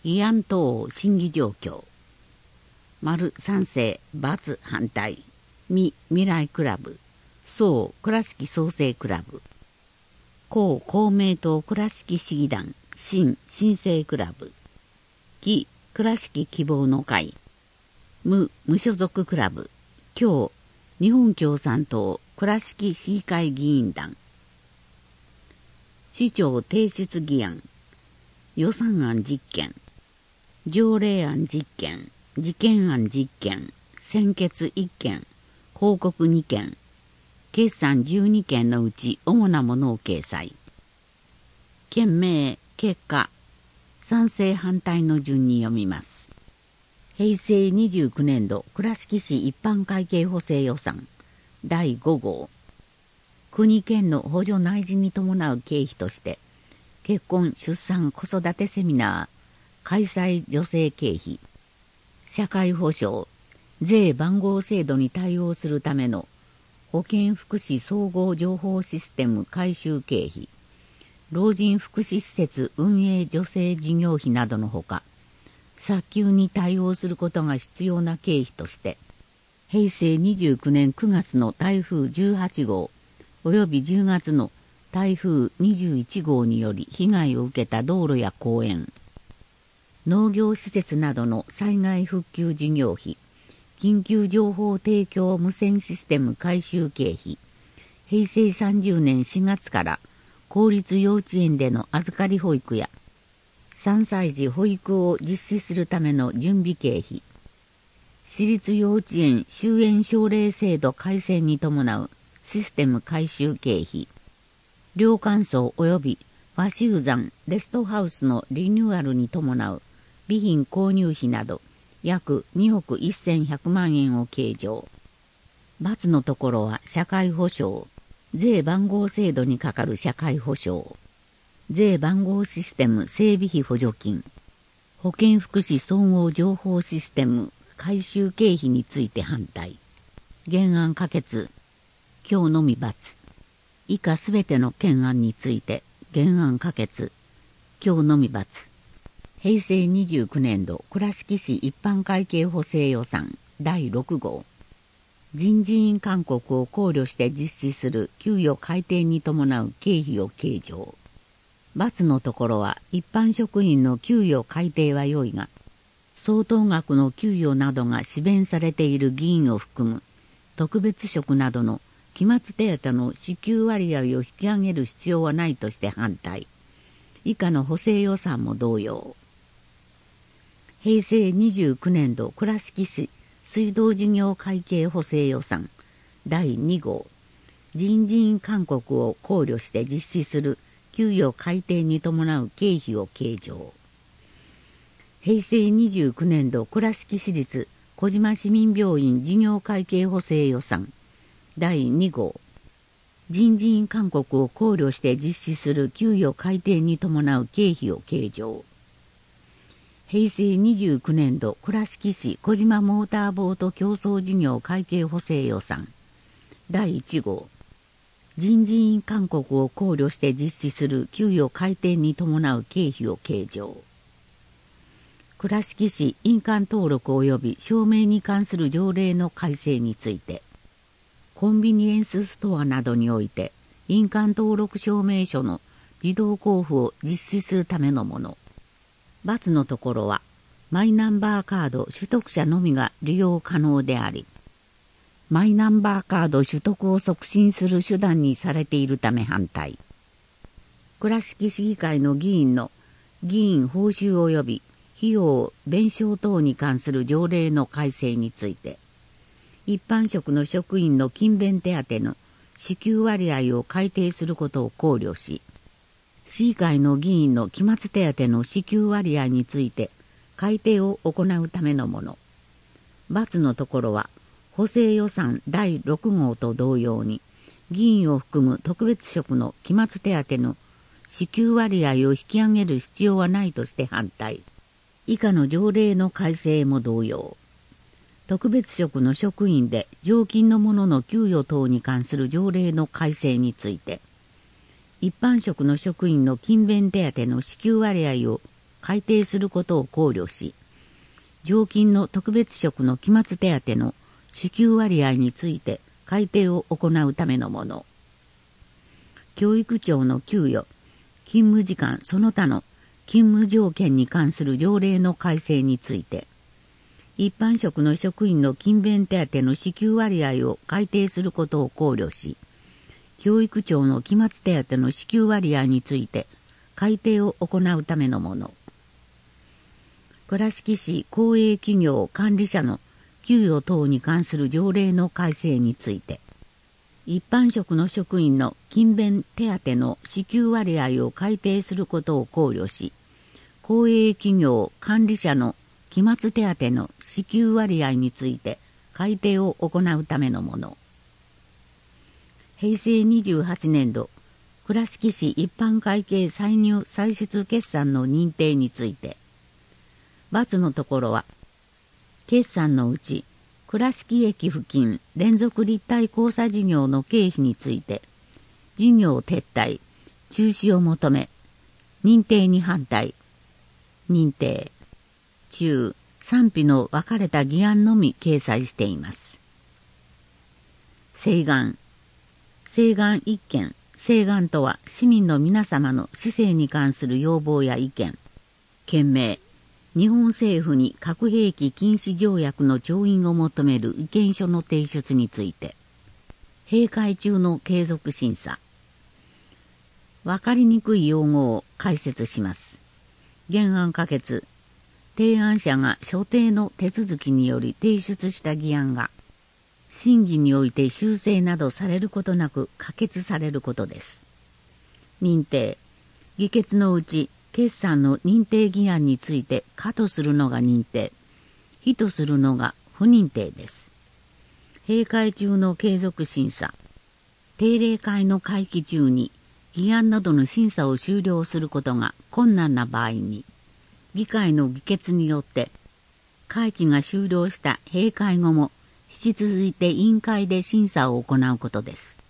慰安等審議状況。丸賛成、×反対。未来クラブ。総倉敷創生クラブ。公公明党倉敷市議団。新生クラブ。義倉敷希望の会。無所属クラブ。共日本共産党倉敷市議会議員団。市長提出議案。予算案実験。条例案実験。事件案実験。専決1件。報告2件。決算12件のうち主なものを掲載。件名、結果。賛成反対の順に読みます。平成29年度倉敷市一般会計補正予算第5号。国県の補助内示に伴う経費として結婚出産子育てセミナー開催助成経費社会保障税番号制度に対応するための保健福祉総合情報システム改修経費老人福祉施設運営助成事業費などのほか早急に対応することが必要な経費として平成29年9月の台風18号および10月の台風21号により被害を受けた道路や公園農業施設などの災害復旧事業費緊急情報提供無線システム改修経費平成30年4月から公立幼稚園での預かり保育や3歳児保育を実施するための準備経費私立幼稚園終園奨励制度改正に伴うシステム改修経費寮館荘及び和集山レストハウスのリニューアルに伴う備品購入費など約2億1100万円を計上。×のところは社会保障、税番号制度にかかる社会保障、税番号システム整備費補助金、保健福祉総合情報システム改修経費について反対。原案可決。今日のみ×。以下すべての懸案について原案可決。今日のみ×。平成29年度倉敷市一般会計補正予算第6号。人事院勧告を考慮して実施する給与改定に伴う経費を計上。×のところは一般職員の給与改定は良いが、相当額の給与などが支弁されている議員を含む特別職などの期末手当の支給割合を引き上げる必要はないとして反対。以下の補正予算も同様。平成29年度倉敷市水道事業会計補正予算第2号。人事院勧告を考慮して実施する給与改定に伴う経費を計上。平成29年度倉敷市立小島市民病院事業会計補正予算第2号。人事院勧告を考慮して実施する給与改定に伴う経費を計上。平成29年度倉敷市小島モーターボート競争事業会計補正予算第1号。人事院勧告を考慮して実施する給与改定に伴う経費を計上。倉敷市印鑑登録及び証明に関する条例の改正について、コンビニエンスストアなどにおいて印鑑登録証明書の自動交付を実施するためのもの。×のところはマイナンバーカード取得者のみが利用可能であり、マイナンバーカード取得を促進する手段にされているため反対。倉敷市議会の議員の議員報酬及び費用弁償等に関する条例の改正について、一般職の職員の勤勉手当の支給割合を改定することを考慮し、市議会の議員の期末手当の支給割合について改定を行うためのもの。×のところは補正予算第6号と同様に議員を含む特別職の期末手当の支給割合を引き上げる必要はないとして反対。以下の条例の改正も同様。特別職の職員で常勤の者の給与等に関する条例の改正について、一般職の職員の勤勉手当の支給割合を改定することを考慮し、常勤の特別職の期末手当の支給割合について改定を行うためのもの。教育長の給与、勤務時間その他の勤務条件に関する条例の改正について、一般職の職員の勤勉手当の支給割合を改定することを考慮し、教育長の期末手当の支給割合について改定を行うためのもの。倉敷市公営企業管理者の給与等に関する条例の改正について、一般職の職員の勤勉手当の支給割合を改定することを考慮し、公営企業管理者の期末手当の支給割合について改定を行うためのもの。平成28年度、倉敷市一般会計歳入歳出決算の認定について、×のところは、決算のうち、倉敷駅付近連続立体交差事業の経費について、事業撤退、中止を求め、認定に反対、認定、中、賛否の分かれた議案のみ掲載しています。請願。請願一件。請願とは市民の皆様の市政に関する要望や意見、件名、日本政府に核兵器禁止条約の調印を求める意見書の提出について、閉会中の継続審査。わかりにくい用語を解説します。原案可決。提案者が所定の手続きにより提出した議案が、審議において修正などされることなく可決されることです。認定。議決のうち、決算の認定議案について可とするのが認定、非とするのが不認定です。閉会中の継続審査。定例会の会期中に議案などの審査を終了することが困難な場合に、議会の議決によって会期が終了した閉会後も引き続いて委員会で審査を行うことです。